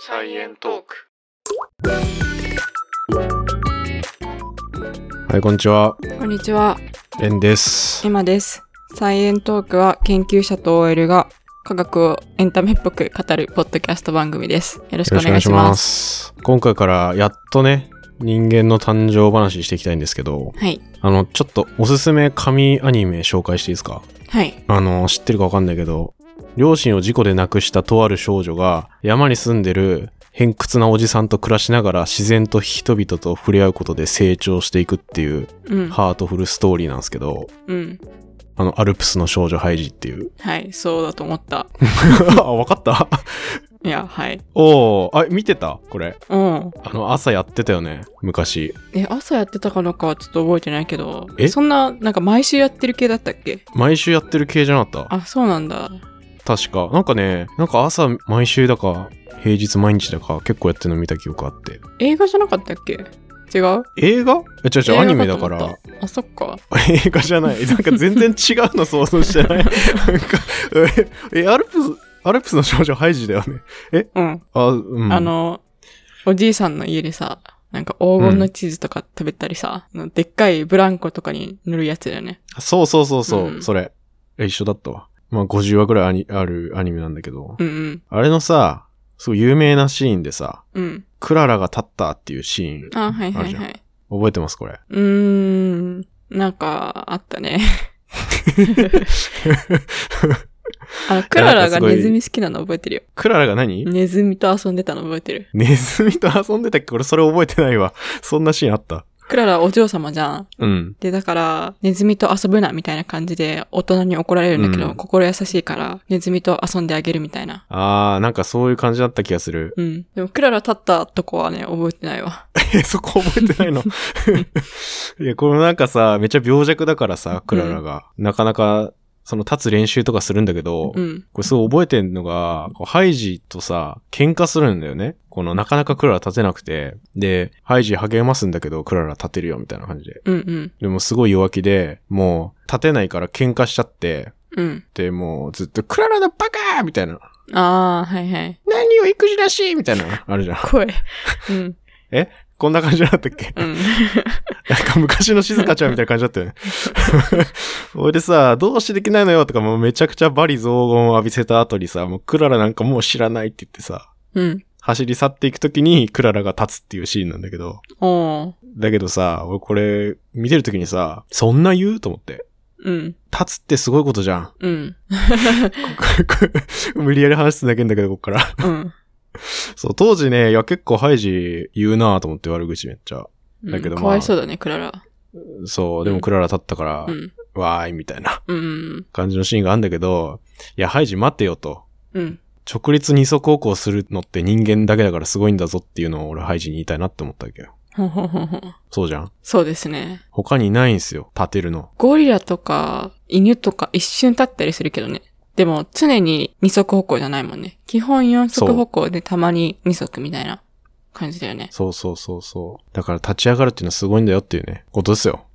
サイエントーク。 はい、こんにちは。 こんにちは。 レンです。 エマです。サイエントークは研究者と OL が科学をエンタメっぽく語るポッドキャスト番組です。よろしくお願いします。 今回からやっとね、人間の誕生話していきたいんですけど、 はい。 ちょっとおすすめ神アニメ紹介していいですか？ はい。 知ってるかわかんないけど、両親を事故で亡くしたとある少女が山に住んでる偏屈なおじさんと暮らしながら自然と人々と触れ合うことで成長していくっていう、ハートフルストーリーなんですけど、アルプスの少女ハイジっていう。 はい、そうだと思った。 あ、わかった？ いや、はい。 見てた？これ。朝やってたよね、昔。 朝やってたかどうかはちょっと覚えてないけど、そんな、なんか毎週やってる系だったっけ？ 毎週やってる系じゃなかった？ あ、そうなんだ。 確か。なんか朝毎週だか、平日毎日だか結構やってるの見た記憶あって。 映画じゃなかったっけ？違う？ 映画？違う、アニメだから。 あ、そっか。 映画じゃない。なんか全然違うの想像してない。なんか、アルプスの少女ハイジだよね。 おじいさんの家でさ、なんか黄金のチーズとか食べたりさ、でっかいブランコとかに塗るやつだよね。 そう、それ。一緒だったわ。まあ50話くらいあるアニメなんだけど、あれのさ、すごい有名なシーンでさ、クララが立ったっていうシーンあるじゃん。はい。覚えてますこれ？ なんかあったね。クララがネズミ好きなの覚えてるよ。 クララが何？ ネズミと遊んでたの覚えてる。 ネズミと遊んでたっけ？俺それ覚えてないわ。そんなシーンあった？ クララはお嬢様じゃん。で、だから、ネズミと遊ぶなみたいな感じで大人に怒られるんだけど、心優しいから、ネズミと遊んであげるみたいな。 なんかそういう感じだった気がする。 でも、クララ立ったとこはね、覚えてないわ。 そこ覚えてないの？いや、これなんかさ、めっちゃ病弱だからさ、クララが。なかなか、立つ練習とかするんだけど、これすごい覚えてんのが、ハイジとさ、喧嘩するんだよね。なかなかクララ立てなくて、で、ハイジ励ますんだけど、クララ立てるよ、みたいな感じで。でもすごい弱気で、もう、立てないから喧嘩しちゃって、で、もうずっと、クララのバカーみたいな。 はい。 何を育児らしいみたいな、あるじゃん。 声。 こんな感じだったっけ？なんか昔の静香ちゃんみたいな感じだったよね。俺でさ、どうしてできないのよとかもうめちゃくちゃ罵詈雑言を浴びせた後にさ、もうクララなんかもう知らないって言ってさ、走り去っていくときにクララが立つっていうシーンなんだけど、だけどさ、俺これ見てるときにさ、そんな言うと思って。立つってすごいことじゃん。無理やり話すだけんだけど、こっから。そう、当時ね、いや結構ハイジ言うなぁと思って悪口めっちゃ。だけどかわいそうだね、クララ。 そう、でもクララ立ったから、わーいみたいな感じのシーンがあるんだけど、いや、ハイジ待ってよと。直立二足歩行するのって人間だけだからすごいんだぞっていうのを俺ハイジに言いたいなって思ったわけよ。そうじゃん？ そうですね。 他にいないんすよ、立てるの。 ゴリラとか犬とか一瞬立ったりするけどね。でも常に二足歩行じゃないもんね。基本四足歩行でたまに二足みたいな感じだよね。そう。 だから立ち上がるっていうのはすごいんだよっていうね、ことですよ。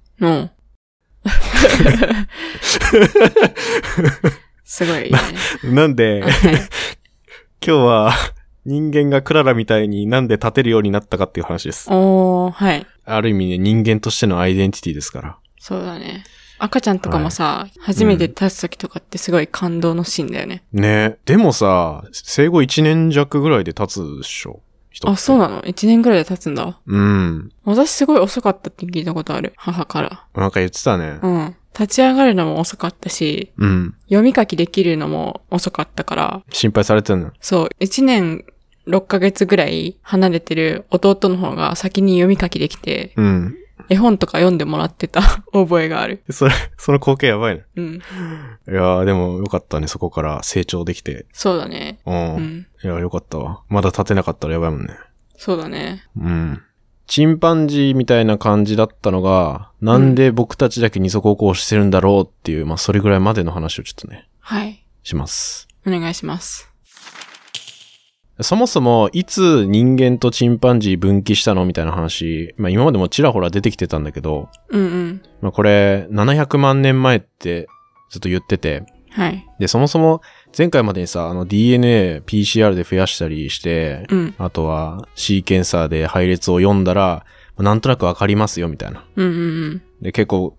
すごいね。 なんで、今日は人間がクララみたいになんで立てるようになったかっていう話です。 はい。 ある意味ね、人間としてのアイデンティティですから。 そうだね。赤ちゃんとかもさ、初めて立つときとかってすごい感動のシーンだよね。 でもさ、生後1年弱ぐらいで立つでしょ？ あ、そうなの？1年ぐらいで立つんだ。私すごい遅かったって聞いたことある。母から。 なんか言ってたね。 立ち上がるのも遅かったし、読み書きできるのも遅かったから。 心配されてんの？そう。 1年6ヶ月ぐらい離れてる弟の方が先に読み書きできて、絵本とか読んでもらってた覚えがある。 その光景やばいね。いやーでもよかったね、そこから成長できて。 そうだね。 いやよかったわ。まだ立てなかったらやばいもんね。 そうだね。 チンパンジーみたいな感じだったのが、なんで僕たちだけ二足歩行してるんだろうっていう、それぐらいまでの話をちょっとね。します。 お願いします。 そもそも、いつ人間とチンパンジー分岐したのみたいな話、今までもちらほら出てきてたんだけど、これ、700万年前ってずっと言ってて、 はい。 で、そもそも前回までにさ、DNA、PCR で増やしたりして、あとはシーケンサーで配列を読んだら、なんとなくわかりますよみたいな。で、結構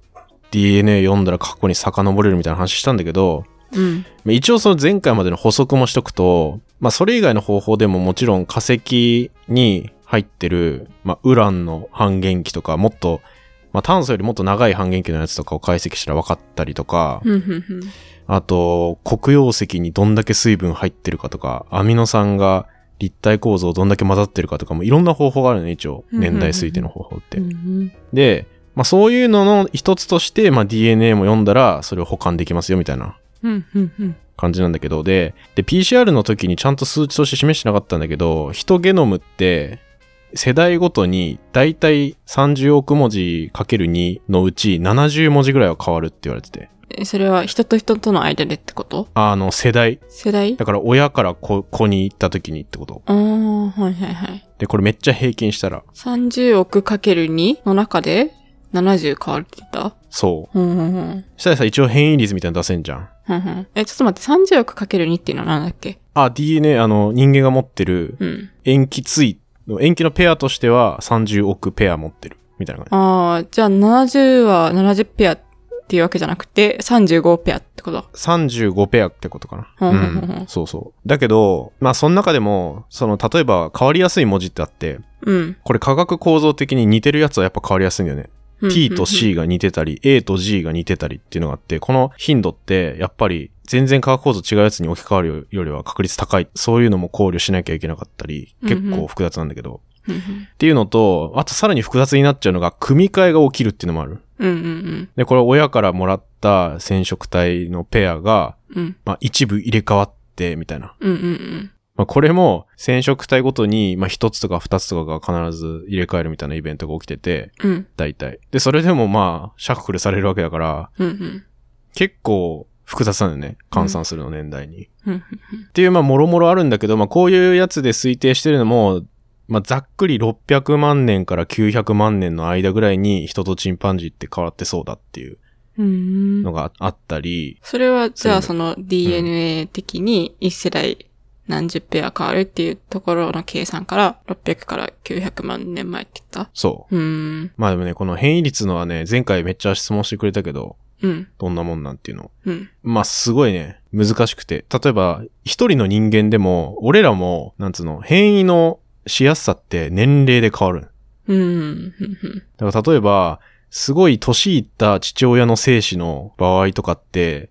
DNA 読んだら過去に遡れるみたいな話したんだけど、一応その前回までの補足もしとくと、それ以外の方法でももちろん化石に入ってる、ウランの半減期とか、もっと、炭素よりもっと長い半減期のやつとかを解析したら分かったりとか、あと、黒曜石にどんだけ水分入ってるかとか、アミノ酸が立体構造どんだけ混ざってるかとかもいろんな方法があるね、一応。年代推定の方法って。で、そういうのの一つとして、DNA も読んだらそれを保管できますよみたいな感じなんだけど、で、PCR の時にちゃんと数値として示してなかったんだけど、ヒトゲノムって世代ごとにだいたい30億文字 ×2 のうち70文字ぐらいは変わるって言われてて。 それは人と人との間でってこと？ 世代。 世代？ だから親から子に行った時にってこと。 はいはいはい。 で、これめっちゃ平均したら。 30億 ×2 の中で70変わるって言った？ そう。したらさ、一応変異率みたいなの出せんじゃん。 ちょっと待って、30億 ×2 っていうのは何だっけ？ DNA、人間が持ってる塩基対、塩基のペアとしては30億ペア持ってるみたいな感じ。じゃあ70は70ペアっていうわけじゃなくて、35ペアってこと？ 35 ペアってことかな。そうそう。だけど、その中でも、例えば変わりやすい文字ってあって、これ化学構造的に似てるやつはやっぱ変わりやすいんだよね。P と C が似てたり、A と G が似てたりっていうのがあって、この頻度ってやっぱり全然化学構造違うやつに置き換わるよりは確率高い。そういうのも考慮しなきゃいけなかったり、結構複雑なんだけど。っていうのと、あとさらに複雑になっちゃうのが、組み換えが起きるっていうのもある。で、これ親からもらった染色体のペアが、一部入れ替わって、みたいな。これも染色体ごとに、一つとか二つとかが必ず入れ替えるみたいなイベントが起きてて、大体。で、それでもシャッフルされるわけだから、結構複雑なんだよね。換算するの年代に。っていう、もろもろあるんだけど、こういうやつで推定してるのも、ざっくり600万年から900万年の間ぐらいに人とチンパンジーって変わってそうだっていうのがあったり。 それは、じゃあその DNA 的に1世代何十ペア変わるっていうところの計算から600から900万年前って言った？ そう。でもね、この変異率のはね、前回めっちゃ質問してくれたけど、どんなもんなんていうの。すごいね、難しくて。例えば、一人の人間でも、俺らも、変異のしやすさって年齢で変わる。だから例えば、すごい年いった父親の精子の場合とかって、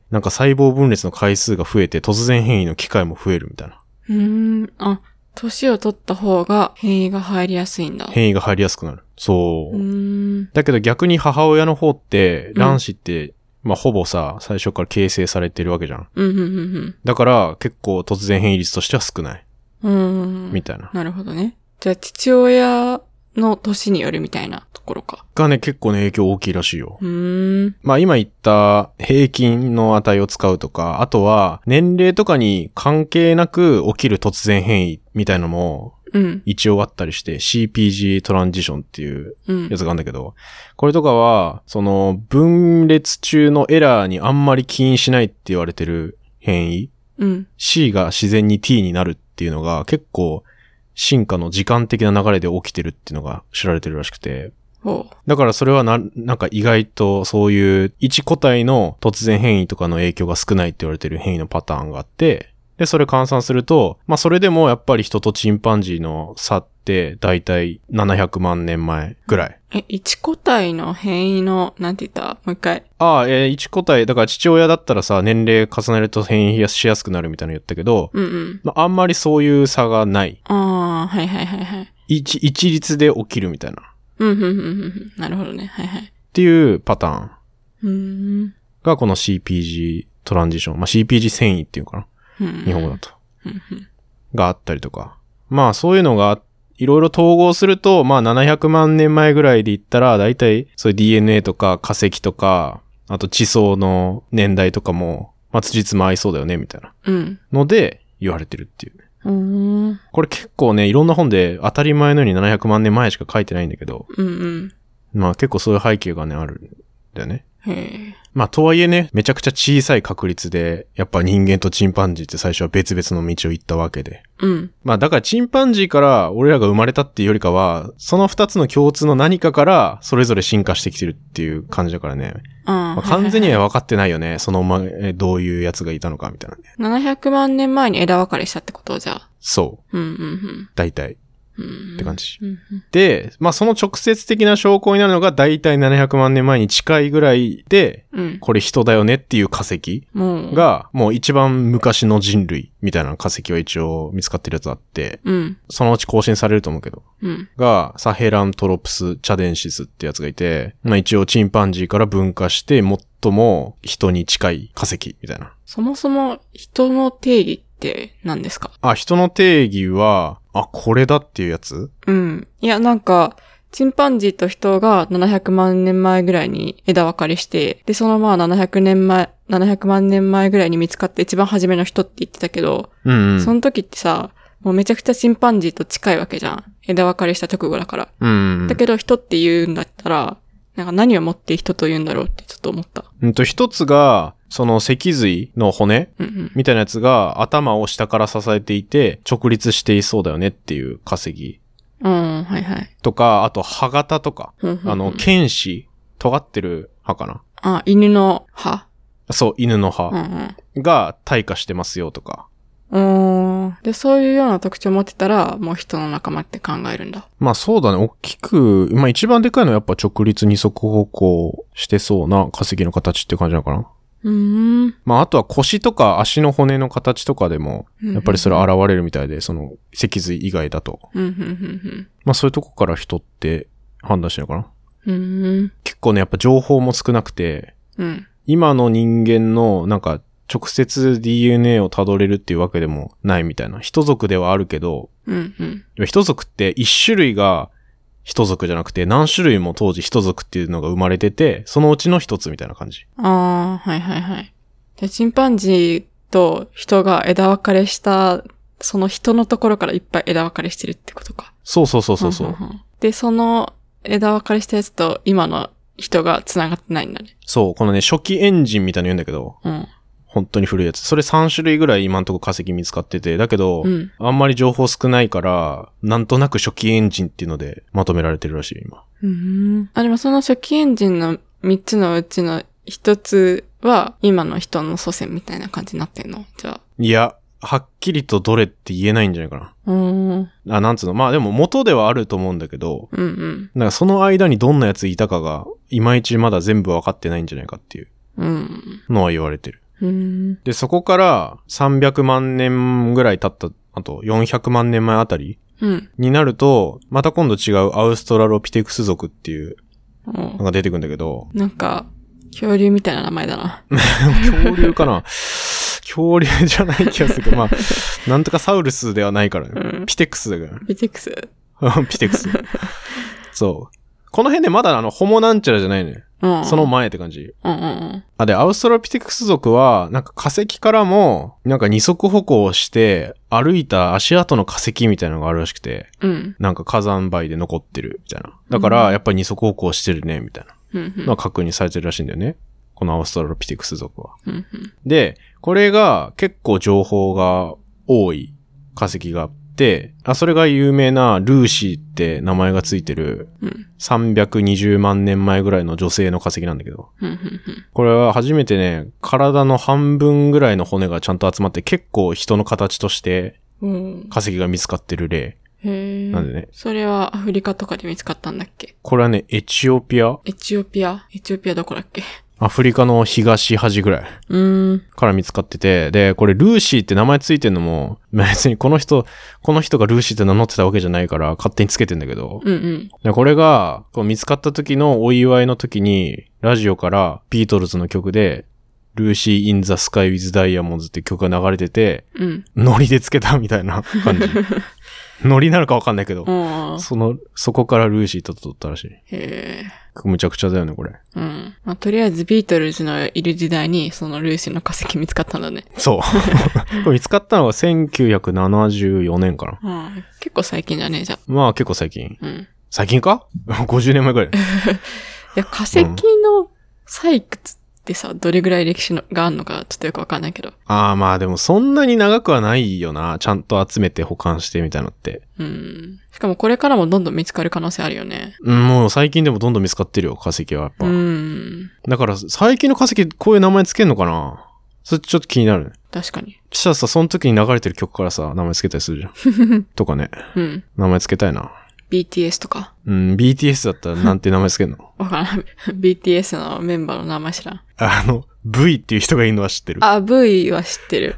細胞分裂の回数が増えて突然変異の機会も増えるみたいな。 年を取った方が変異が入りやすいんだ。 変異が入りやすくなる。そう。だけど逆に母親の方って、卵子って、ほぼさ、最初から形成されてるわけじゃん。だから結構突然変異率としては少ない。みたいな。 なるほどね。じゃあ父親の年によるみたいなところか。 がね、結構ね、影響大きいらしいよ。今言った平均の値を使うとか、あとは年齢とかに関係なく起きる突然変異みたいなのも、一応あったりして、CPG トランジションっていうやつがあるんだけど、これとかは、分裂中のエラーにあんまり起因しないって言われてる変異、C が自然に T になるっていうのが結構進化の時間的な流れで起きてるっていうのが知られてるらしくて。だからそれはなんか意外とそういう一個体の突然変異とかの影響が少ないって言われてる変異のパターンがあって、で、それ換算すると、それでもやっぱり人とチンパンジーの差ってだいたい700万年前ぐらい。 一個体の変異の、なんて言った？もう一回。 一個体、だから父親だったらさ、年齢重ねると変異しやすくなるみたいなの言ったけど、あんまりそういう差がない。 はいはいはいはい。 一律で起きるみたいな。 なるほどね。はいはい。 っていうパターン。がこの CPG トランジション。CPG 遷移っていうかな。日本語だと。があったりとか。そういうのがいろいろ統合すると、700万年前ぐらいで言ったら、だいたいそういう DNA とか化石とか、あと地層の年代とかも、辻褄合いそうだよね、みたいな。ので、言われてるっていうね。これ結構ね、いろんな本で当たり前のように700万年前しか書いてないんだけど、結構そういう背景がね、あるんだよね。 まあとはいえね、めちゃくちゃ小さい確率で、やっぱ人間とチンパンジーって最初は別々の道を行ったわけで。 うん。 まあだからチンパンジーから俺らが生まれたっていうよりかは、その二つの共通の何かからそれぞれ進化してきてるっていう感じだからね。まあ、完全には分かってないよね。その前、どういうやつがいたのかみたいなね。 700万年前に枝分かれしたってことじゃあ。 そう。 うんうんうん。 大体。って感じ。で、まあその直接的な証拠になるのが大体700万年前に近いぐらいで、これ人だよねっていう化石が、もう一番昔の人類みたいな化石は一応見つかってるやつあって、そのうち更新されると思うけど、がサヘラントロプス・チャデンシスってやつがいて、まあ一応チンパンジーから分化して最も人に近い化石みたいな。 そもそも人の定義って何ですか？ 人の定義は、これだっていうやつ？ うん。いや、なんか、チンパンジーと人が700万年前ぐらいに枝分かれして、で、そのまあ700万年前ぐらいに見つかって一番初めの人って言ってたけど、その時ってさ、もうめちゃくちゃチンパンジーと近いわけじゃん。枝分かれした直後だから。だけど人って言うんだったら、なんか何をもって人と言うんだろうってちょっと思った。 一つが、その脊髄の骨みたいなやつが頭を下から支えていて直立していそうだよねっていう化石。 はいはい。 とか、あと歯型とか、犬歯、尖ってる歯かな。 犬の歯？ そう、犬の歯が退化してますよとか。 で、そういうような特徴を持ってたら、もう人の仲間って考えるんだ。 まあそうだね。大きく、まあ一番でかいのはやっぱ直立二足歩行してそうな化石の形って感じなのかな。まああとは腰とか足の骨の形とかでも、やっぱりそれ現れるみたいで、その脊髄以外だと。まあそういうとこから人って判断してるのかな。結構ね、やっぱ情報も少なくて、今の人間のなんか直接 DNA を辿れるっていうわけでもないみたいな。一族ではあるけど、一族って一種類が一族じゃなくて何種類も当時一族っていうのが生まれてて、そのうちの一つみたいな感じ。 はいはいはい。で、チンパンジーと人が枝分かれした、その人のところからいっぱい枝分かれしてるってことか。 そう。 で、その枝分かれしたやつと今の人が繋がってないんだね。 そう、このね、初期エンジンみたいなの言うんだけど、本当に古いやつ。それ3種類ぐらい今んとこ化石見つかってて、だけど、あんまり情報少ないから、なんとなく初期エンジンっていうのでまとめられてるらしい、今。 でもその初期エンジンの3つのうちの1つは、今の人の祖先みたいな感じになってんの？じゃあ。 いや、はっきりとどれって言えないんじゃないかな。なんつうの。まあでも元ではあると思うんだけど、なんかその間にどんなやついたかが、いまいちまだ全部わかってないんじゃないかっていうのは言われてる。で、そこから300万年ぐらい経った、あと400万年前あたりになると、また今度違うアウストラロピテクス属っていうのが出てくるんだけど。 なんか、恐竜みたいな名前だな。 恐竜かな恐竜じゃない気がするけど、まあ、なんとかサウルスではないからね。ピテクスだから。 ピテクスピテクス。そう。この辺でまだホモなんちゃらじゃないね。その前って感じ。で、アウストラピテクス属は、なんか化石からも、なんか二足歩行をして、歩いた足跡の化石みたいなのがあるらしくて、なんか火山灰で残ってるみたいな。だから、やっぱり二足歩行してるね、みたいなのが確認されてるらしいんだよね。このアウストラピテクス属は。で、これが結構情報が多い化石があって、それが有名なルーシーって名前がついてる320万年前ぐらいの女性の化石なんだけど、これは初めてね、体の半分ぐらいの骨がちゃんと集まって結構人の形として化石が見つかってる例。なんでね。 それはアフリカとかで見つかったんだっけ？ これはね、エチオピアどこだっけ？アフリカの東端ぐらいから見つかってて、で、これルーシーって名前ついてんのも、別にこの人がルーシーって名乗ってたわけじゃないから勝手につけてんだけど、でこれがこう見つかった時のお祝いの時に、ラジオからビートルズの曲で、ルーシー・イン・ザ・スカイ・ウィズ・ダイヤモンズって曲が流れてて、ノリでつけたみたいな感じ。ノリなのかわかんないけど、そこからルーシーと取ったらしい。むちゃくちゃだよね、これ。 まあ、とりあえずビートルズのいる時代に、そのルーシーの化石見つかったんだね。 そう。これ見つかったのが1974年かな。結構最近じゃねえじゃん。 まあ結構最近。最近か ?50 年前くらい。 いや、化石の採掘っってさ、どれぐらい歴史があるのかちょっとよくわかんないけど。 ああ、まあでもそんなに長くはないよな。ちゃんと集めて保管してみたいなのって。 しかもこれからもどんどん見つかる可能性あるよね。 もう最近でもどんどん見つかってるよ、化石はやっぱ。だから最近の化石こういう名前つけんのかな？それちょっと気になるね。 確かに。 そしたらさ、その時に流れてる曲からさ、名前つけたりするじゃん。とかね。名前つけたいな。 BTS とか。 BTS だったらなんて名前つけんの？ わからん。BTS のメンバーの名前知らん。 V っていう人がいるのは知ってる。 あ、V は知ってる。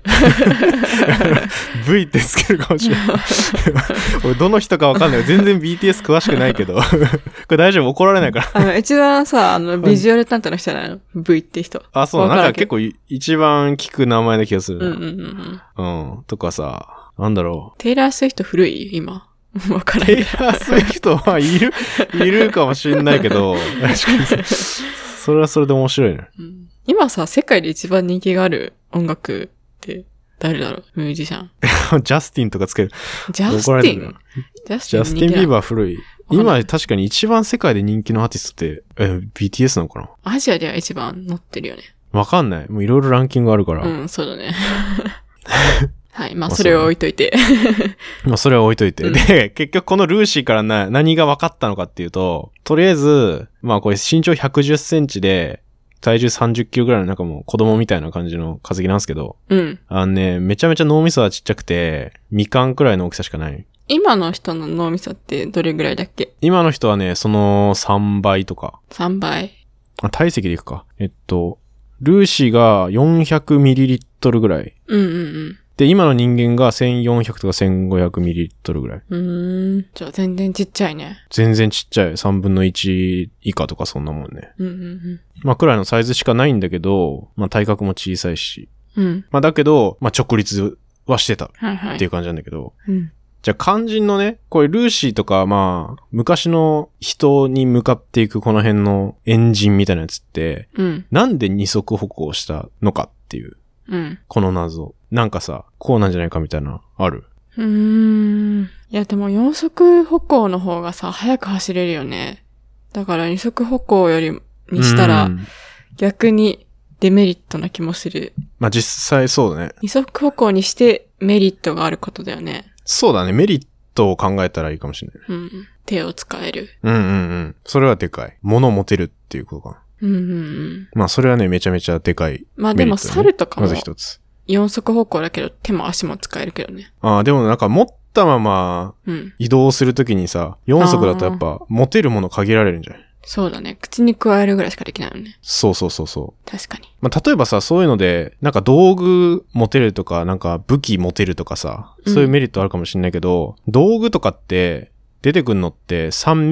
V ってつけるかもしれない。俺どの人かわかんない。全然 BTS 詳しくないけど。これ大丈夫？怒られないから。 一番さ、ビジュアル担当の人じゃないの？ V って人。 あ、そう、なんか結構一番聞く名前な気がする。とかさ、なんだろう。 テイラー・スウィフト古い？今。わからない。テイラー・スウィフトはいるかもしれないけど、確かに。それはそれで面白いね。 今さ、世界で一番人気がある音楽って誰だろう？ミュージシャン。 ジャスティンとかつける。 ジャスティン？ ジャスティン・ビーバー古い。今確かに一番世界で人気のアーティストって、BTS なのかな？ アジアでは一番乗ってるよね。 わかんない。もういろいろランキングあるから。 そうだね。はい。まあ、それを置いといて。 まあ、それは置いといて。で、結局このルーシーから何が分かったのかっていうと、とりあえず、まあこれ身長110センチで、体重30キロぐらいのなんかもう子供みたいな感じの化石なんですけど、めちゃめちゃ脳みそはちっちゃくて、みかんくらいの大きさしかない。 今の人の脳みそってどれぐらいだっけ？ 今の人はね、その3倍とか。 3倍？ 体積でいくか。ルーシーが 400ml ぐらい。で、今の人間が1400とか 1500ml ぐらい。 じゃあ全然ちっちゃいね。 全然ちっちゃい。3分の1以下とかそんなもんね。まあくらいのサイズしかないんだけど、まあ体格も小さいし。まあだけど、まあ直立はしてたっていう感じなんだけど。じゃあ肝心のね、これルーシーとかまあ昔の人に向かっていくこの辺のエンジンみたいなやつって、なんで二足歩行したのかっていう。この謎。なんかさ、こうなんじゃないかみたいな、ある？ いやでも四足歩行の方がさ、早く走れるよね。だから二足歩行よりにしたら、逆にデメリットな気もする。 まあ実際そうだね。 二足歩行にしてメリットがあることだよね。 そうだね。メリットを考えたらいいかもしれない。 手を使える。 それはでかい。物を持てるっていうことかな。まあそれはね、めちゃめちゃでかい、ね。 まあでも猿とかも。 まず一つ。 四足歩行だけど手も足も使えるけどね。 ああ、でもなんか持ったまま移動するときにさ、四足だとやっぱ持てるもの限られるんじゃない？ そうだね。口に加えるぐらいしかできないよね。 そう。 確かに。 まあ例えばさ、そういうので、なんか道具持てるとか、なんか武器持てるとかさ、そういうメリットあるかもしれないけど、道具とかって出てくんのって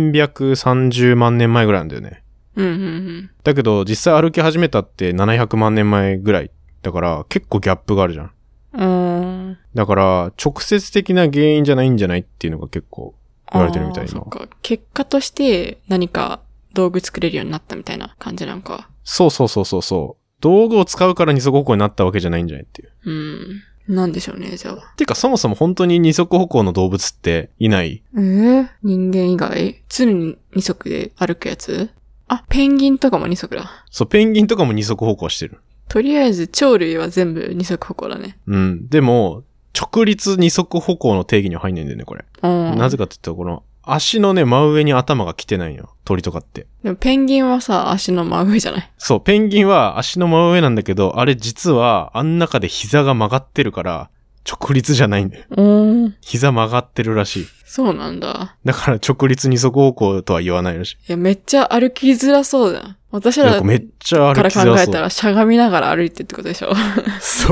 330万年前ぐらいなんだよね。だけど実際歩き始めたって700万年前ぐらい。だから結構ギャップがあるじゃん。だから直接的な原因じゃないんじゃないっていうのが結構言われてるみたいな。 そっか。結果として何か道具作れるようになったみたいな感じなんか。 そう。道具を使うから二足歩行になったわけじゃないんじゃないっていう。 なんでしょうね、じゃあ。 てかそもそも本当に二足歩行の動物っていない？ 人間以外常に二足で歩くやつ？あ、ペンギンとかも二足だ。 そう、ペンギンとかも二足歩行してる。 とりあえず鳥類は全部二足歩行だね。 でも、直立二足歩行の定義には入んないんだよね、これ。なぜかって言ったら、この足のね、真上に頭が来てないよ。鳥とかって。 でもペンギンはさ、足の真上じゃない？ そう、ペンギンは足の真上なんだけど、あれ実はあん中で膝が曲がってるから、直立じゃないんだよ。膝曲がってるらしい。 そうなんだ。 だから直立二足歩行とは言わないらしい。 いや、めっちゃ歩きづらそうだ。私らめっちゃ歩きづらそう。 から考えたらしゃがみながら歩いてってことでしょ。 そう。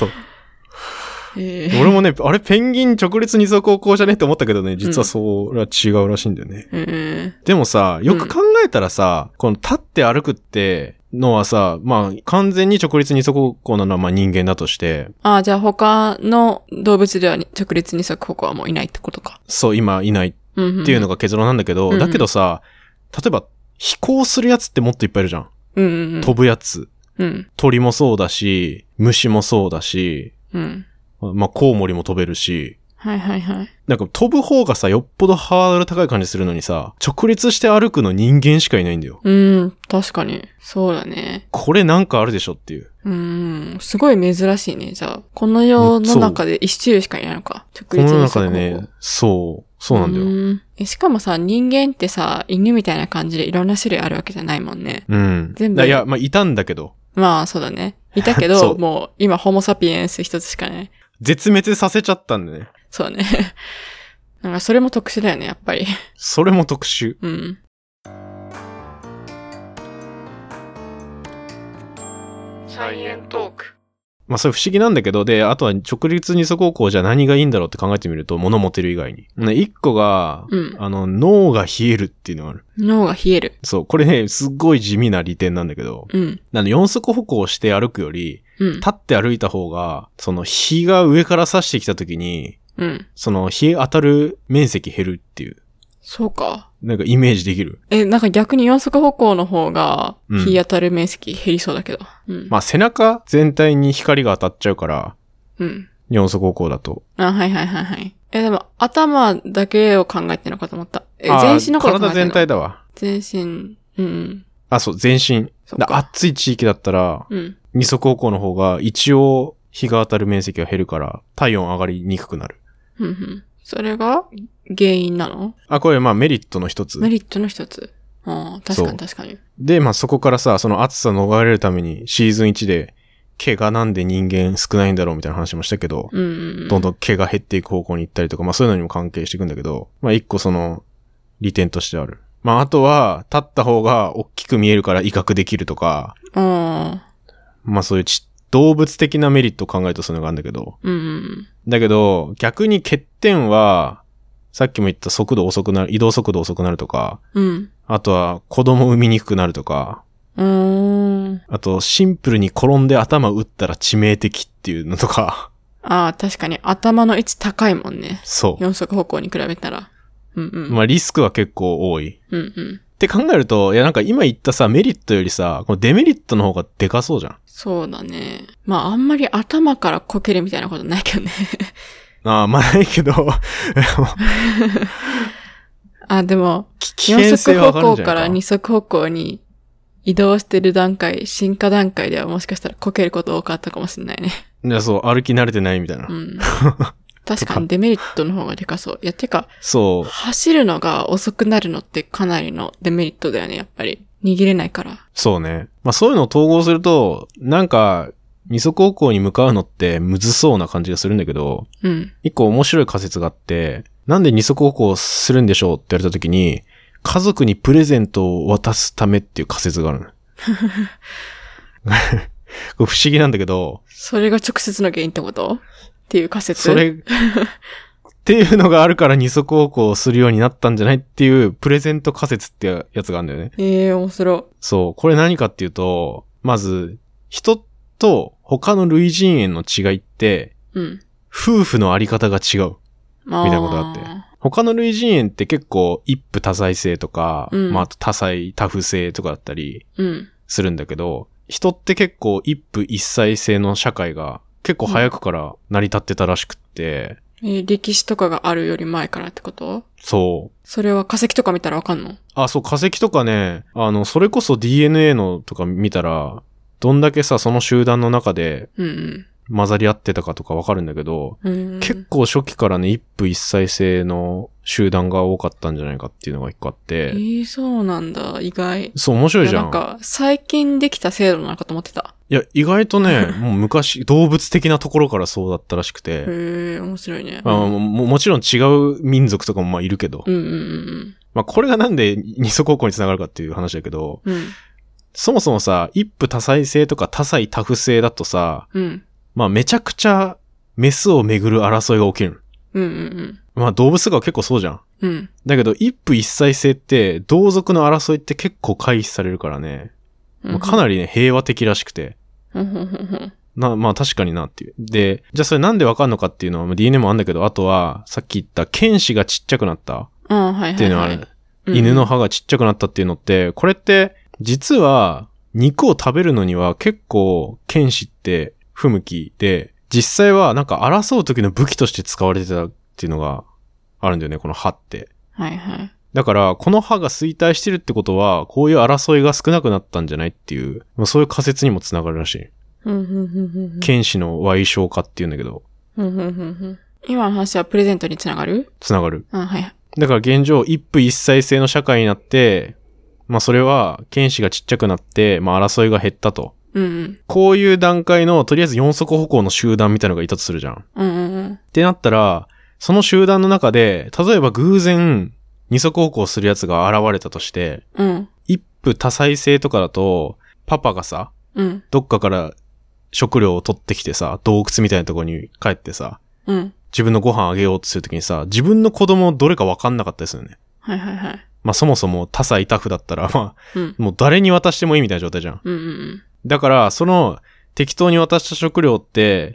俺もね、あれペンギン直立二足歩行じゃねって思ったけどね、実はそれは違うらしいんだよね。でもさ、よく考えたらさ、この立って歩くってのはさ、まあ完全に直立二足歩行なのはまあ人間だとして。 じゃあ他の動物では直立二足歩行はもういないってことか。 そう、今いないっていうのが結論なんだけど、だけどさ、例えば飛行するやつってもっといっぱいいるじゃん。飛ぶやつ。鳥もそうだし、虫もそうだし、まあコウモリも飛べるし、 はいはいはい。 なんか飛ぶ方がさ、よっぽどハードル高い感じするのにさ、直立して歩くの人間しかいないんだよ。 確かに。そうだね。 これなんかあるでしょっていう。 すごい珍しいね、じゃあ。この世の中で一種類しかいないのか。直立二足歩行。この中でね、 そうなんだよ。 しかもさ、人間ってさ、犬みたいな感じでいろんな種類あるわけじゃないもんね。 全部。いや、まあ、いたんだけど。 まあ、そうだね。いたけど、もう、今、ホモサピエンス一つしかない。 絶滅させちゃったんだね。 そうね。なんか、それも特殊だよね、やっぱり。 それも特殊。 サイエントーク。 まあそれ不思議なんだけど、で、あとは直立二足歩行じゃ何がいいんだろうって考えてみると、物持てる以外に。ね、一個が、脳が冷えるっていうのがある。 脳が冷える。 そう、これね、すっごい地味な利点なんだけど、四足歩行して歩くより、立って歩いた方が、その日が上から差してきた時に、その日当たる面積減るっていう。 そうか。 なんかイメージできる。 なんか逆に四足歩行の方が日当たる面積減りそうだけど。 まあ背中全体に光が当たっちゃうから、四足歩行だと。 はいはいはいはい。でも頭だけを考えてるのかと思った。全身のこと考えてるの？ 体全体だわ。 全身。 そう、全身。暑い地域だったら、二足歩行の方が一応日が当たる面積が減るから体温上がりにくくなる。 それが原因なの？ これまあメリットの一つ。 メリットの一つ。確かに確かに。 で、まあそこからさ、その暑さ逃れるためにシーズン1で毛がなんで人間少ないんだろうみたいな話もしたけど、どんどん毛が減っていく方向に行ったりとか、まあそういうのにも関係していくんだけど、まあ一個その利点としてある。まああとは立った方が大きく見えるから威嚇できるとか、まあそういう動物的なメリットを考えるとそういうのがあるんだけど、だけど逆に欠点はさっきも言った速度遅くなる、移動速度遅くなるとか、あとは子供産みにくくなるとか、あとシンプルに転んで頭打ったら致命的っていうのとか。 確かに頭の位置高いもんね。 そう。 四足歩行に比べたら。 まあリスクは結構多い。って考えると、いやなんか今言ったさ、メリットよりさ、このデメリットの方がでかそうじゃん。 そうだね。まああんまり頭からこけるみたいなことないけどね。 まあないけど。 でも、四足歩行から二足歩行に移動してる段階、進化段階ではもしかしたらこけること多かったかもしれないね。 いや、そう、歩き慣れてないみたいな。 確かにデメリットの方がでかそう。いや、てか、 そう。 走るのが遅くなるのってかなりのデメリットだよね、やっぱり。逃げれないから。 そうね。まあそういうのを統合すると、なんか、二足歩行に向かうのってむずそうな感じがするんだけど、一個面白い仮説があって、なんで二足歩行するんでしょうって言われた時に、家族にプレゼントを渡すためっていう仮説がある。これ不思議なんだけど。 それが直接の原因ってことっていう仮説？ それ、っていうのがあるから二足歩行をするようになったんじゃないっていうプレゼント仮説ってやつがあるんだよね。 面白い。 そう。これ何かっていうと、まず、人と他の類人猿の違いって、夫婦のあり方が違う。みたいなことがあって。他の類人猿って結構一夫多妻制とか、まああと多夫制とかだったりするんだけど、人って結構一夫一妻制の社会が結構早くから成り立ってたらしくって、 歴史とかがあるより前からってこと？ そう。 それは化石とか見たらわかんの？ そう、化石とかね、それこそ DNA のとか見たら、どんだけさ、その集団の中で、混ざり合ってたかとかわかるんだけど、結構初期からね、一夫一妻制の集団が多かったんじゃないかっていうのが一個あって。 そうなんだ、意外。 そう、面白いじゃん。 なんか、最近できた制度なのかと思ってた。 いや、意外とね、もう昔、動物的なところからそうだったらしくて。 面白いね。 もちろん違う民族とかもまあいるけど。まあこれがなんで二足歩行につながるかっていう話だけど、そもそもさ、一夫多妻制とか多妻多夫制だとさ、まあめちゃくちゃメスをめぐる争いが起きる。まあ動物とかは結構そうじゃん。だけど一夫一妻制って同族の争いって結構回避されるからね。まあ、かなりね、平和的らしくて。まあ確かになっていう。で、じゃあそれなんでわかんのかっていうのは DNA もあるんだけど、あとはさっき言った犬歯がちっちゃくなったっていうのはある。犬の歯がちっちゃくなったっていうのって、これって実は肉を食べるのには結構犬歯って不向きで、実際はなんか争う時の武器として使われてたってっていうのがあるんだよね、この歯って。 はいはい。 だから、この歯が衰退してるってことは、こういう争いが少なくなったんじゃないっていう、まあ、そういう仮説にもつながるらしい。剣士の賠償化っていうんだけど。 今の話はプレゼントにつながる？ つながる。 はい。 だから現状、一夫一妻制の社会になって、まあそれは、剣士がちっちゃくなって、まあ争いが減ったと。こういう段階の、とりあえず四足歩行の集団みたいなのがいたとするじゃん。ってなったら、その集団の中で、例えば偶然、二足歩行するやつが現れたとして、一夫多妻制とかだと、パパがさ、どっかから食料を取ってきてさ、洞窟みたいなところに帰ってさ、自分のご飯あげようとするときにさ、自分の子供どれか分かんなかったですよね。 はいはいはい。 まあそもそも多妻多夫だったら、まあ、もう誰に渡してもいいみたいな状態じゃん。だから、その適当に渡した食料って、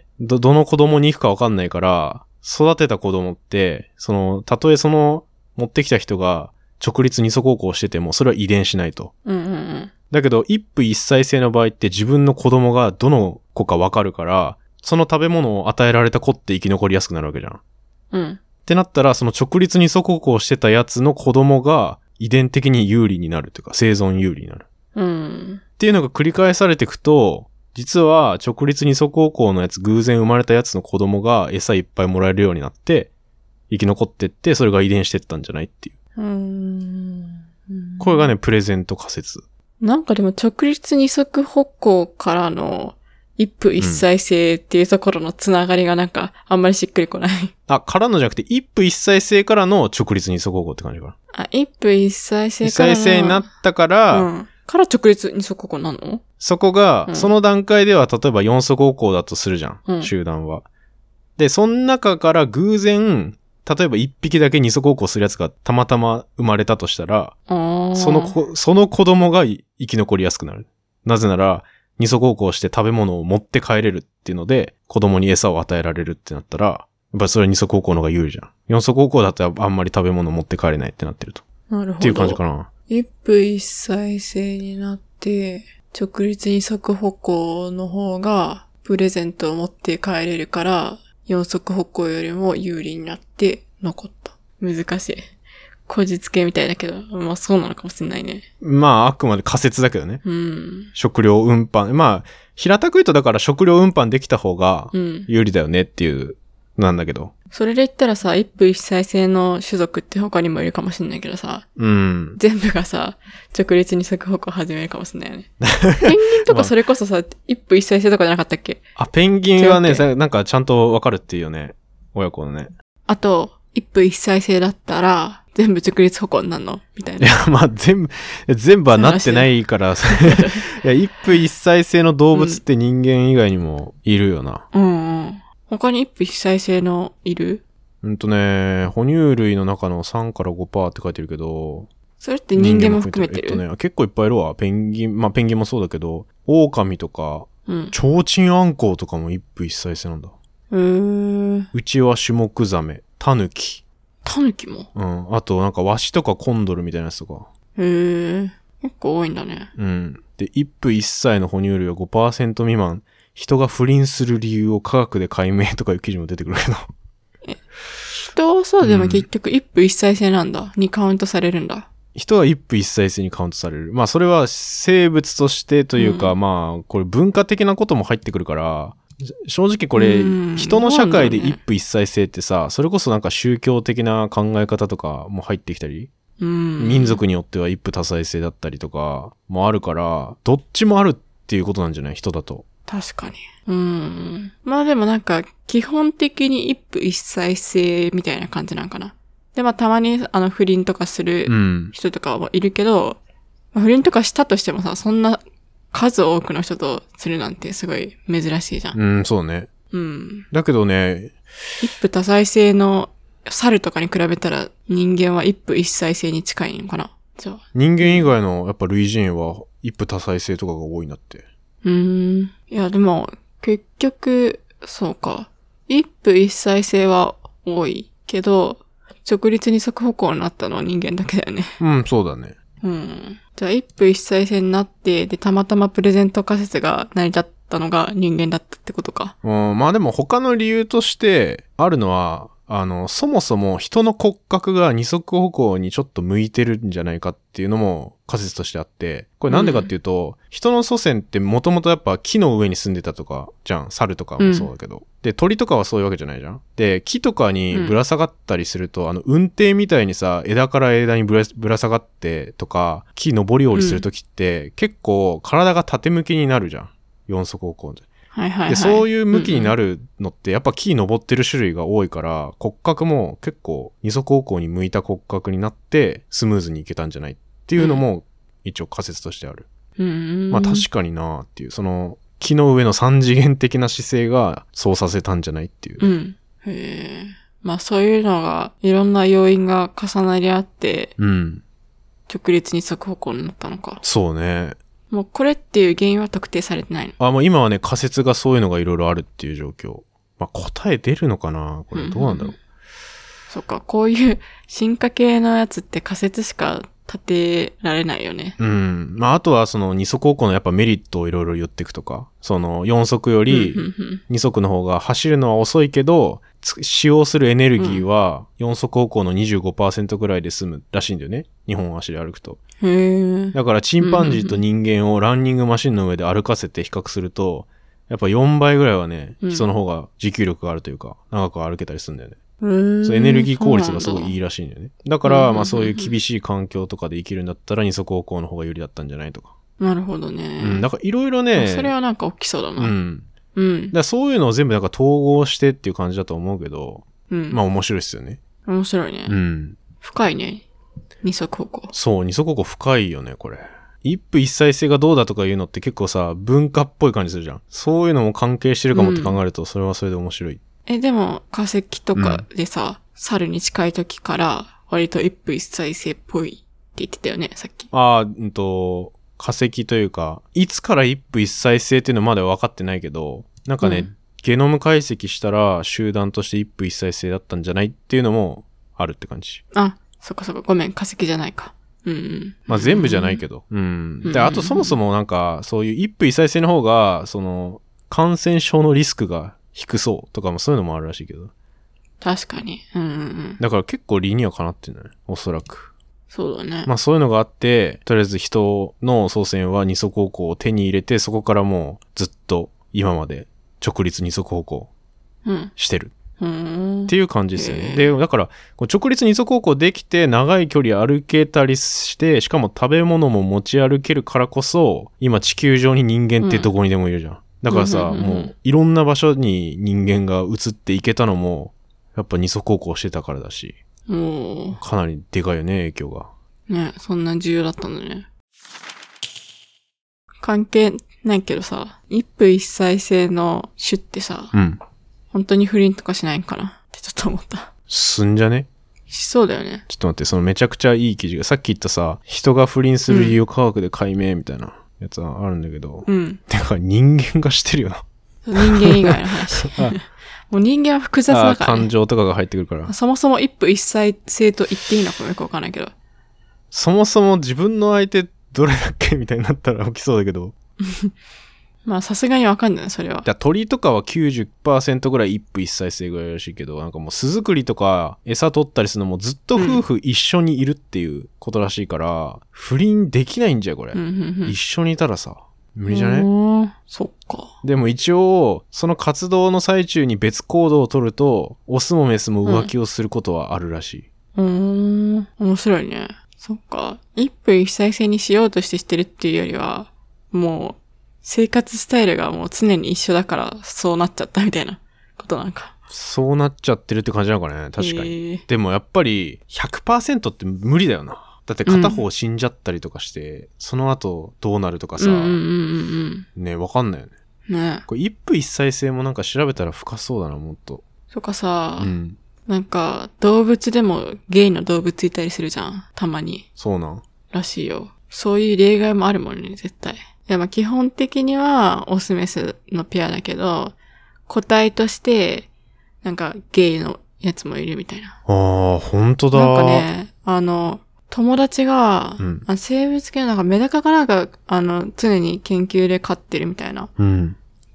どの子供に行くか分かんないから、育てた子供って、たとえ持ってきた人が直立二足歩行してても、それは遺伝しないと。だけど、一夫一妻制の場合って自分の子供がどの子か分かるから、その食べ物を与えられた子って生き残りやすくなるわけじゃん。ってなったら、その直立二足歩行してたやつの子供が遺伝的に有利になるというか、生存有利になる。っていうのが繰り返されていくと、実は直立二足歩行のやつ、偶然生まれたやつの子供が餌いっぱいもらえるようになって、生き残ってって、それが遺伝してったんじゃないっていう。これがね、プレゼント仮説。 なんかでも直立二足歩行からの一夫一妻制っていうところのつながりがなんかあんまりしっくりこない。 からのじゃなくて一夫一妻制からの直立二足歩行って感じかな。 一夫一妻制からの。 一妻制になったから、 から直立二足歩行なの？ そこが、その段階では例えば四足歩行だとするじゃん、集団は。で、その中から偶然、例えば一匹だけ二足歩行するやつがたまたま生まれたとしたら、その子供が生き残りやすくなる。なぜなら、二足歩行して食べ物を持って帰れるっていうので、子供に餌を与えられるってなったら、やっぱりそれは二足歩行の方が有利じゃん。四足歩行だとあんまり食べ物を持って帰れないってなってると。 なるほど。 っていう感じかな。 一夫一妻制になって、直立二足歩行の方がプレゼントを持って帰れるから、四足歩行よりも有利になって残った。難しい。こじつけみたいだけど、まあそうなのかもしれないね。 まああくまで仮説だけどね。食料運搬。まあ、平たく言うとだから食料運搬できた方が有利だよねっていうなんだけど。 それで言ったらさ、一夫一妻制の種族って他にもいるかもしれないけどさ。全部がさ、直立二足歩行始めるかもしれないよね。ペンギンとかそれこそさ、一夫一妻制とかじゃなかったっけ？ ペンギンはね、なんかちゃんとわかるっていうよね。親子のね。 あと、一夫一妻制だったら、全部直立歩行になるのみたいな。 いや、まあ全部はなってないから、いや、一夫一妻制の動物って人間以外にもいるよな。 他に一夫一妻制のいる？ 哺乳類の中の3から 5% って書いてるけど。 それって人間も含めてる？ 結構いっぱいいるわ。ペンギンもそうだけど、狼とか、チョウチンアンコウとかも一夫一妻制なんだ。うちはシュモクザメ、タヌキ。 タヌキも？ あとなんかワシとかコンドルみたいなやつとか。 結構多いんだね。 で、一夫一妻の哺乳類は 5% 未満。人が不倫する理由を科学で解明とかいう記事も出てくるけど。 人はそうでも結局一夫一妻制なんだ。にカウントされるんだ。 人は一夫一妻制にカウントされる。まあそれは生物としてというか、まあこれ文化的なことも入ってくるから、正直これ、人の社会で一夫一妻制ってさ、それこそなんか宗教的な考え方とかも入ってきたり、民族によっては一夫多妻制だったりとかもあるから、どっちもあるっていうことなんじゃない？人だと。 確かに。まあでもなんか、基本的に一夫一妻制みたいな感じなんかな。で、まあたまに不倫とかする人とかもいるけど、不倫とかしたとしてもさ、そんな数多くの人とするなんてすごい珍しいじゃん。 そうね。だけどね、 一夫多妻制の猿とかに比べたら人間は一夫一妻制に近いのかな？じゃあ。 人間以外のやっぱ類人は一夫多妻制とかが多いなって。 いや、でも、結局、そうか。一夫一妻制は多いけど、直立二足歩行になったのは人間だけだよね。 そうだね。 じゃあ、一夫一妻制になって、で、たまたまプレゼント仮説が成り立ったのが人間だったってことか。 まあでも他の理由としてあるのは、 そもそも人の骨格が二足歩行にちょっと向いてるんじゃないかっていうのも仮説としてあって、これなんでかっていうと、人の祖先ってもともとやっぱ木の上に住んでたとかじゃん。猿とかもそうだけど。で、鳥とかはそういうわけじゃないじゃん。で、木とかにぶら下がったりすると、運転みたいにさ、枝から枝にぶら下がってとか、木登り降りするときって、結構体が縦向きになるじゃん。四足歩行で。 はいはいはい。 で、そういう向きになるのって、やっぱ木登ってる種類が多いから、骨格も結構二足歩行に向いた骨格になって、スムーズにいけたんじゃないっていうのも、一応仮説としてある。まあ確かになーっていう、その、木の上の三次元的な姿勢がそうさせたんじゃないっていう。 うん。へえ。まあそういうのが、いろんな要因が重なり合って、 うん。 直立二足歩行になったのか。 そうね。 もうこれっていう原因は特定されてないの？ もう今はね、仮説がそういうのがいろいろあるっていう状況。まあ答え出るのかなこれどうなんだろう。 そっか、こういう進化系のやつって仮説しか立てられないよね。 うん。まああとはその二足歩行のやっぱメリットをいろいろ言っていくとか、その四足より二足の方が走るのは遅いけど、使用するエネルギーは四足歩行の 25% ぐらいで済むらしいんだよね。2本足で歩くと。だからチンパンジーと人間をランニングマシンの上で歩かせて比較すると、やっぱ4倍ぐらいはね、人の方が持久力があるというか、長く歩けたりするんだよね。そうエネルギー効率がすごいいいらしいんだよね。だから、まあそういう厳しい環境とかで生きるんだったら二足歩行の方が有利だったんじゃないとか。 なるほどね。 うん。だからいろいろね。 それはなんか起きそうだな。 うん。うん。だからそういうのを全部なんか統合してっていう感じだと思うけど、まあ面白いっすよね。 面白いね。深いね。二足歩行。 そう、二足歩行深いよね、これ。一夫一妻制がどうだとかいうのって結構さ、文化っぽい感じするじゃん。そういうのも関係してるかもって考えると、それはそれで面白い。 でも、化石とかでさ、猿に近い時から、割と一夫一妻制っぽいって言ってたよね、さっき。 化石というか、いつから一夫一妻制っていうのはまだ分かってないけど、なんかね、ゲノム解析したら集団として一夫一妻制だったんじゃないっていうのもあるって感じ。 あ、そっかそっか、ごめん、化石じゃないか。 まあ全部じゃないけど。で、あとそもそもなんか、そういう一夫一妻制の方が、その、感染症のリスクが低そうとかもそういうのもあるらしいけど。 確かに。 だから結構理にはかなってんだね。おそらく。 そうだね。 まあそういうのがあって、とりあえず人の祖先は二足歩行を手に入れて、そこからもうずっと今まで直立二足歩行してる。っていう感じですよね。で、だから、直立二足歩行できて長い距離歩けたりして、しかも食べ物も持ち歩けるからこそ、今地球上に人間ってどこにでもいるじゃん。だからさ、もういろんな場所に人間が移っていけたのも、やっぱ二足歩行してたからだし。かなりでかいよね、影響が。 ね、そんな重要だったんだね。関係ないけどさ、一夫一妻制の種ってさ、本当に不倫とかしないんかなってちょっと思った。 すんじゃね？ しそうだよね。 ちょっと待って、そのめちゃくちゃいい記事が、さっき言ったさ、人が不倫する理由科学で解明みたいなやつはあるんだけど。てか人間がしてるよな。 人間以外の話。もう人間は複雑だから、ね。 感情とかが入ってくるから。 そもそも一夫一妻制と言っていいのかもよくわかんないけど。 そもそも自分の相手どれだっけみたいになったら起きそうだけど。 まあさすがにわかんない、それは。 鳥とかは 90% ぐらい一夫一妻制ぐらいらしいけど、なんかもう巣作りとか餌取ったりするのもずっと夫婦一緒にいるっていうことらしいから、不倫できないんじゃこれ。一緒にいたらさ、無理じゃね？ そっか。 でも一応、その活動の最中に別行動を取ると、オスもメスも浮気をすることはあるらしい。 面白いね。そっか。一夫一妻制にしようとしてるっていうよりは、もう、生活スタイルがもう常に一緒だからそうなっちゃったみたいなことなんか。 そうなっちゃってるって感じなのかね。確かに。でもやっぱり 100% って無理だよな。だって片方死んじゃったりとかして、その後どうなるとかさ。ね、わかんないよね。 ね。 これ一夫一妻制もなんか調べたら深そうだな、もっと。 とかさ、なんか動物でもゲイの動物いたりするじゃん。たまに。 そうなん？ らしいよ。そういう例外もあるもんね、絶対。いや、まあ基本的にはオスメスのペアだけど、個体として、なんかゲイのやつもいるみたいな。 ああ、ほんとだ。 なんかね、友達が、生物系のなんかメダカかなんか、常に研究で飼ってるみたいな。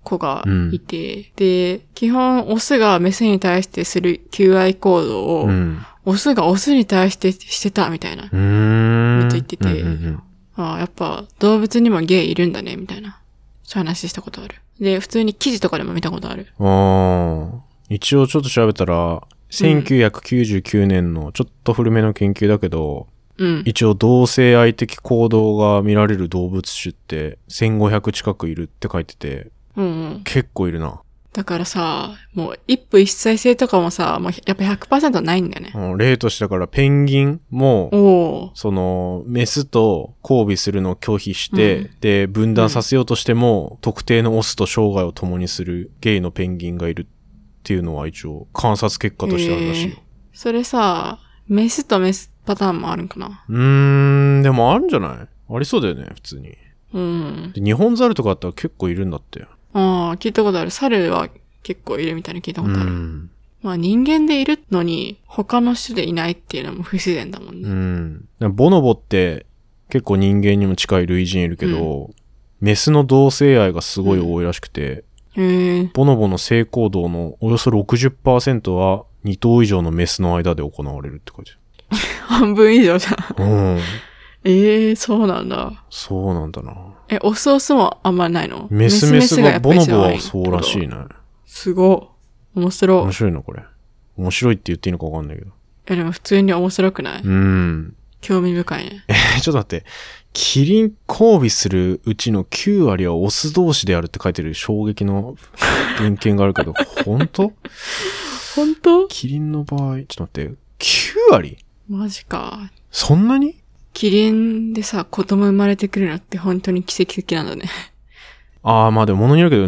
子がいて、で、基本オスがメスに対してする求愛行動を、オスがオスに対してしてたみたいな、と言ってて、ああ、やっぱ動物にもゲイいるんだね、みたいな。そういう話したことある。で、普通に記事とかでも見たことある。 一応ちょっと調べたら、1999年のちょっと古めの研究だけど、一応同性愛的行動が見られる動物種って1500近くいるって書いてて、結構いるな。 だからさ、もう一夫一妻制とかもさ、もうやっぱ 100% ないんだよね。 例としてだからペンギンも、そのメスと交尾するのを拒否して、で分断させようとしても、特定のオスと生涯を共にするゲイのペンギンがいるっていうのは一応観察結果としてあるらしいよ。 それさ、メスとメスパターンもあるんかな？ でもあるんじゃない？ありそうだよね、普通に。で日本猿とかあったら結構いるんだって。 聞いたことある。猿は結構いるみたいに聞いたことある。まあ人間でいるのに他の種でいないっていうのも不自然だもんね。 ボノボって結構人間にも近い類人いるけど、メスの同性愛がすごい多いらしくて、ボノボの性行動のおよそ 60% は2頭以上のメスの間で行われるって書いてある。 半分以上じゃん。そうなんだ。 そうなんだな。 オスオスもあんまないの？ メスがボノボはそうらしいね。 すごい。面白い。 面白いな、これ。面白いって言っていいのかわかんないけど。 でも普通に面白くない？興味深いね。 ちょっと待って。キリン交尾するうちの9割はオス同士であるって書いてる衝撃の文献があるけど、本当？ 本当？ キリンの場合、ちょっと待って、9割？ マジか。そんなに？ キリンでさ、子供生まれてくるのって本当に奇跡的なんだね。 まあでも物によるけど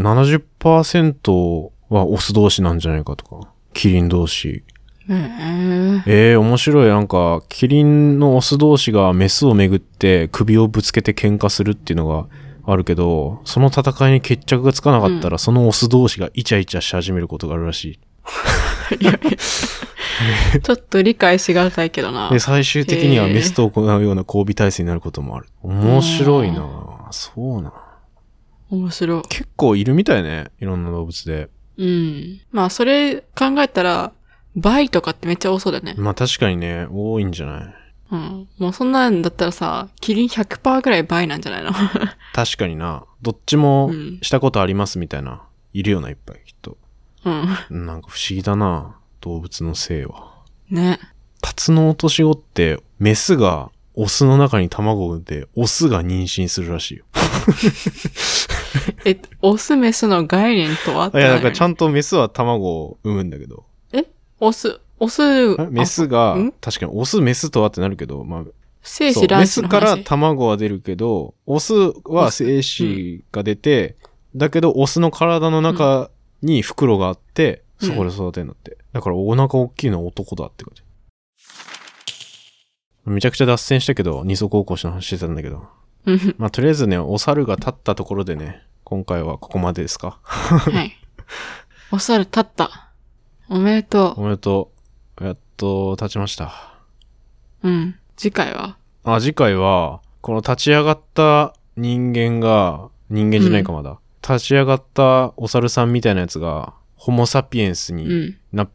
70% はオス同士なんじゃないかとか。キリン同士。面白い。なんか、キリンのオス同士がメスをめぐって首をぶつけて喧嘩するっていうのがあるけど、その戦いに決着がつかなかったら、そのオス同士がイチャイチャし始めることがあるらしい。 ちょっと理解しがたいけどな。 で、最終的にはメスと行うような交尾体制になることもある。面白いな。そうな。 面白い。 結構いるみたいね。いろんな動物で。 まあ、それ考えたら、バイとかってめっちゃ多そうだね。 まあ確かにね、多いんじゃない？ もうそんなんだったらさ、キリン 100% ぐらいバイなんじゃないの？ 確かにな。どっちもしたことありますみたいな。いるよな、いっぱいきっと。なんか不思議だな。動物の性は。 ね。 タツノオトシゴって、メスがオスの中に卵を産んで、オスが妊娠するらしいよ。 オスメスの概念とは？ いや、だからちゃんとメスは卵を産むんだけど。メスが、確かにオスメスとはってなるけど、まあ、 精子卵子の話。 メスから卵は出るけど、オスは精子が出て、だけどオスの体の中に袋があって、そこで育てるんだって。だからお腹大きいのは男だって感じ。めちゃくちゃ脱線したけど、二足歩行しの話してたんだけど。まあ、とりあえずね、お猿が立ったところでね、今回はここまでですか？ はい。お猿立った。おめでとう。 おめでとう。やっと立ちました。 次回は？ 次回は、この立ち上がった人間じゃないかまだ。立ち上がったお猿さんみたいなやつが、ホモサピエンスになって、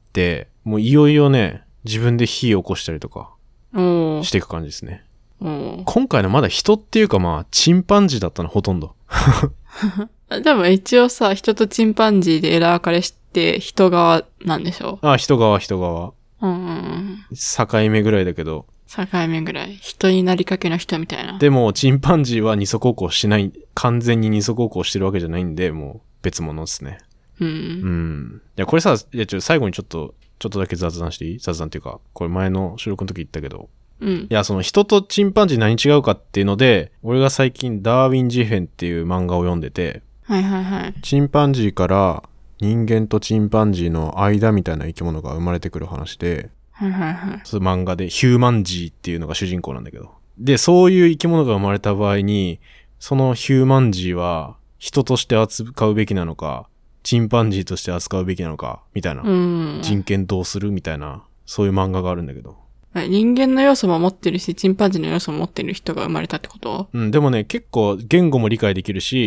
もういよいよね、自分で火を起こしたりとか、していく感じですね。今回のまだ人っていうかまあ、チンパンジーだったの、ほとんど。 でも一応さ、人とチンパンジーで枝分かれして人側なんでしょ？ 人側。境目ぐらいだけど。 境目ぐらい。人になりかけの人みたいな。 でも、チンパンジーは二足歩行しない、完全に二足歩行してるわけじゃないんで、もう別物ですね。いや、これさ、最後にちょっとだけ雑談していい？雑談っていうか、これ前の収録の時言ったけど。いや、その人とチンパンジー何違うかっていうので、俺が最近ダーウィン事変っていう漫画を読んでて、チンパンジーから人間とチンパンジーの間みたいな生き物が生まれてくる話で、そういう漫画でヒューマンジーっていうのが主人公なんだけど。で、そういう生き物が生まれた場合に、そのヒューマンジーは人として扱うべきなのか、チンパンジーとして扱うべきなのか、みたいな。人権どうするみたいな、そういう漫画があるんだけど。 人間の要素も持ってるし、チンパンジーの要素も持ってる人が生まれたってこと？ でもね、結構言語も理解できるし、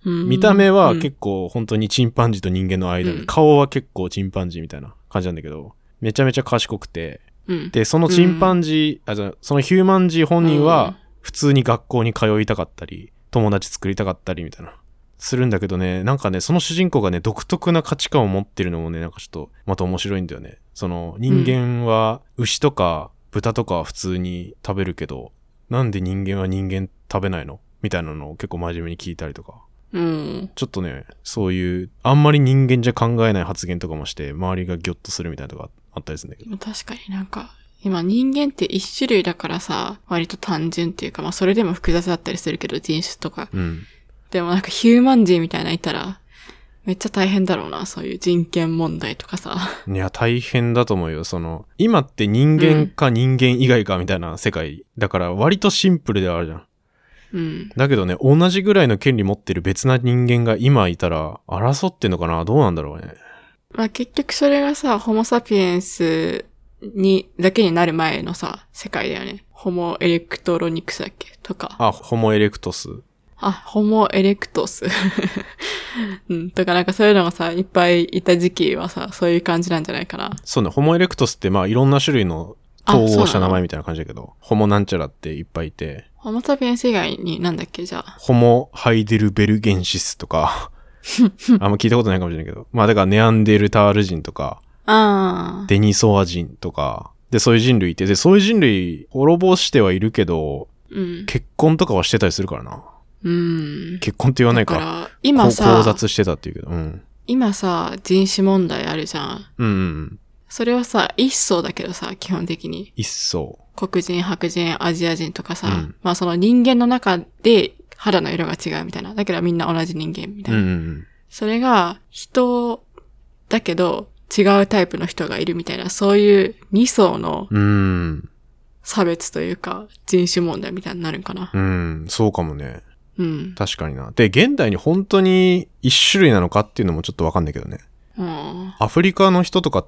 見た目は結構本当にチンパンジーと人間の間で、顔は結構チンパンジーみたいな感じなんだけど、めちゃめちゃ賢くて、で、そのチンパンジー、そのヒューマンジー本人は普通に学校に通いたかったり、友達作りたかったりみたいな、するんだけどね、なんかね、その主人公がね、独特な価値観を持ってるのもね、なんかちょっとまた面白いんだよね。その人間は牛とか豚とかは普通に食べるけど、なんで人間は人間食べないのみたいなのを結構真面目に聞いたりとか。ちょっとね、そういう、あんまり人間じゃ考えない発言とかもして、周りがギョッとするみたいなとかあったりするんだけど。 確かになんか、今人間って一種類だからさ、割と単純っていうか、まあそれでも複雑だったりするけど、人種とか。でもなんかヒューマン人みたいなのいたら、めっちゃ大変だろうな、そういう人権問題とかさ。 いや、大変だと思うよ。今って人間か人間以外かみたいな世界。だから割とシンプルではあるじゃん。だけどね、同じぐらいの権利持ってる別な人間が今いたら、争ってんのかな？どうなんだろうね。 まあ結局それがさ、ホモサピエンスだけになる前のさ、世界だよね。ホモエレクトロニクスだっけとか。 ホモエレクトス。 ホモエレクトス。とかなんかそういうのがさ、いっぱいいた時期はさ、そういう感じなんじゃないかな。 そうね、ホモエレクトスってまあいろんな種類の統合した名前みたいな感じだけど、ホモなんちゃらっていっぱいいて。 ホモサピエンス以外になんだっけじゃあ。 ホモハイデルベルゲンシスとか、あんま聞いたことないかもしれないけど。まあだからネアンデルタール人とか、デニソワ人とか、でそういう人類いて、でそういう人類滅ぼしてはいるけど、結婚とかはしてたりするからな。結婚って言わないか。だから今さ、 交雑してたって言うけど、 今さ、人種問題あるじゃん。それはさ、一層だけどさ、基本的に。 一層。 黒人、白人、アジア人とかさ、まあその人間の中で肌の色が違うみたいな。だけどみんな同じ人間みたいな。それが人だけど違うタイプの人がいるみたいな、そういう二層の差別というか人種問題みたいになるんかな。 そうかもね。確かにな。で、現代に本当に一種類なのかっていうのもちょっとわかんないけどね。アフリカの人とかって、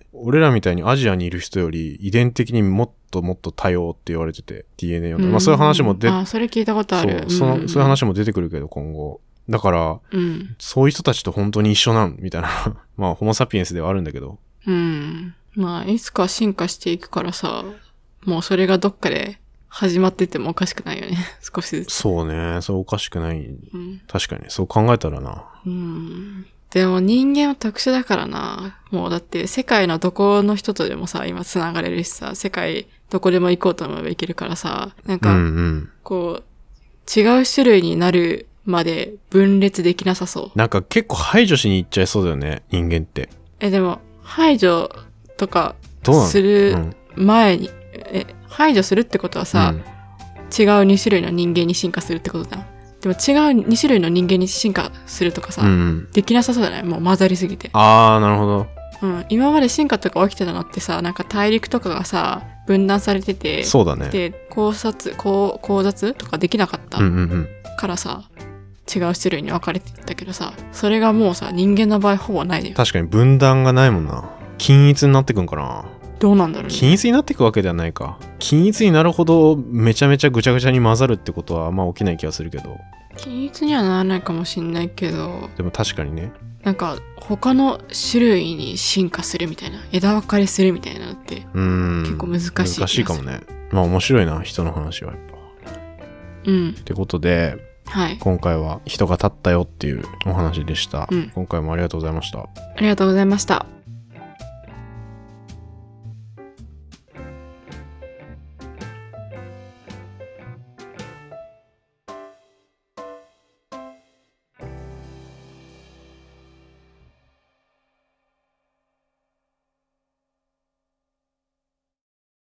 俺らみたいにアジアにいる人より遺伝的にもっともっと多様って言われてて、DNA を。まあそういう話もそれ聞いたことある。 そういう話も出てくるけど、今後。だから、そういう人たちと本当に一緒なんみたいな。まあ、ホモサピエンスではあるんだけど。 まあ、いつか進化していくからさ、もうそれがどっかで始まっててもおかしくないよね。少しずつ。 そうね。そうおかしくない。確かに。そう考えたらな。 でも人間は特殊だからな。もうだって世界のどこの人とでもさ、今繋がれるしさ、世界どこでも行こうと思えば行けるからさ、なんか、こう、違う種類になるまで分裂できなさそう。 なんか結構排除しに行っちゃいそうだよね、人間って。 でも、排除とかする前に、排除するってことはさ、違う2種類の人間に進化するってことだ。でも違う2種類の人間に進化するとかさ、できなさそうじゃない？もう混ざりすぎて。 なるほど。 今まで進化とか起きてたのってさ、なんか大陸とかがさ、分断されてて、 そうだね。 で、交雑とかできなかったからさ、違う種類に分かれてたけどさ、それがもうさ、人間の場合ほぼないじゃん。 確かに分断がないもんな。均一になってくんかな。 どうなんだろうね。 均一になっていくわけではないか。均一になるほどめちゃめちゃぐちゃぐちゃに混ざるってことはあんま起きない気がするけど。 均一にはならないかもしんないけど。 でも確かにね。 なんか他の種類に進化するみたいな、枝分かれするみたいなのって結構難しい。 難しいかもね。まあ面白いな、人の話はやっぱ。ってことで、今回は人が立ったよっていうお話でした。今回もありがとうございました。 ありがとうございました。